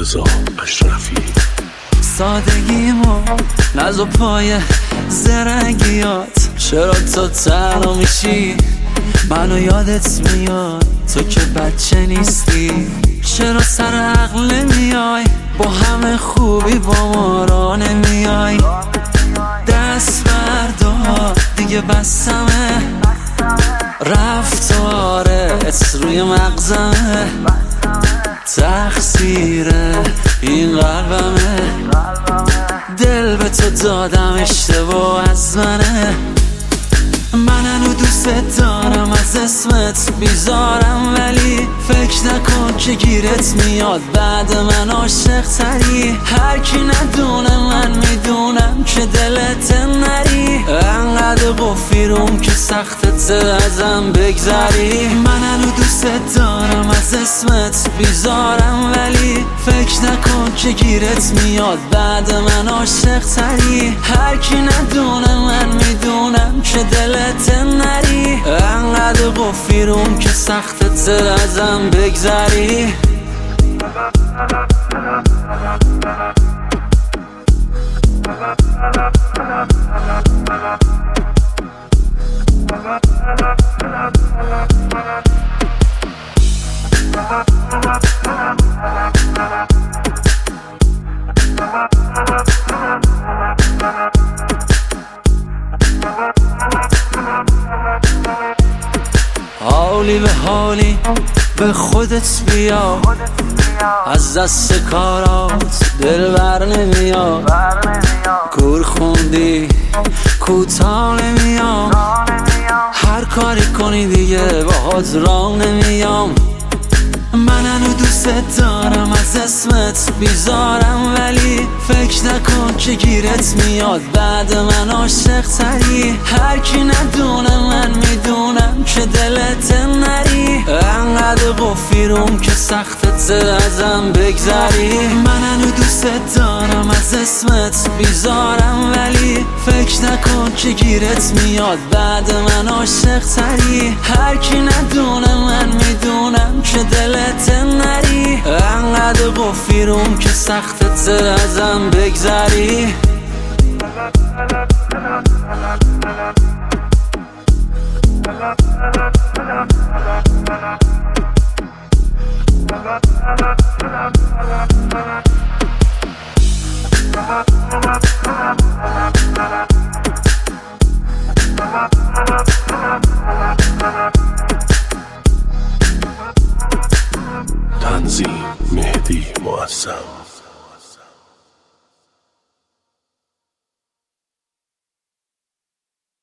رضا اشرفی. سادگیمو نز و پای زرنگیات، چرا تو تنها میشی منو یادت میاد؟ تو که بچه نیستی، چرا سر عقل نمیای؟ با همه خوبی با ما را نمیای. دست بردار دیگه بسمه، رفتارت روی مغزمه، تقصیر این قلبمه، دل به تو دادم اشتباه از منه. من هنو دوست دارم، از اسمت بیزارم، ولی فکر نکن که گیرت میاد بعد من عاشق تری. هر کی ندونه من میدونم که دلت نری، انقدر قفیرم که سختت ازم بگذری. من هنو دوست دارم، از اسمت بیزارم، ولی فکر نکن که گیرت میاد بعد من عاشق تری. هر کی ندونه من میدونم که دلت نری، انقدر قفیرم که سختت ازم بگذری. حالی به حالی به خودت بیا، از دست کارات دل بر نمیاد. کور خوندی کوتاه نمیام، هر کاری کنی دیگه باهات راه نمیام. من هنو دوست دارم، از اسمت بیزارم، ولی فکر نکن که گیرت میاد بعد من عاشق تری. هر کی ندونه من میدونم که دلت نری، انقدر قفیرم که سختت ازم بگذری. من هنو دوست دارم، از اسمت بیزارم، ولی فکر نکن که گیرت میاد بعد من عاشق تری. هر کی ندونه من میدونم که دلت نری، انقدر قفیرم که سختت ازم بگذری. تنظیم مهدی معظم.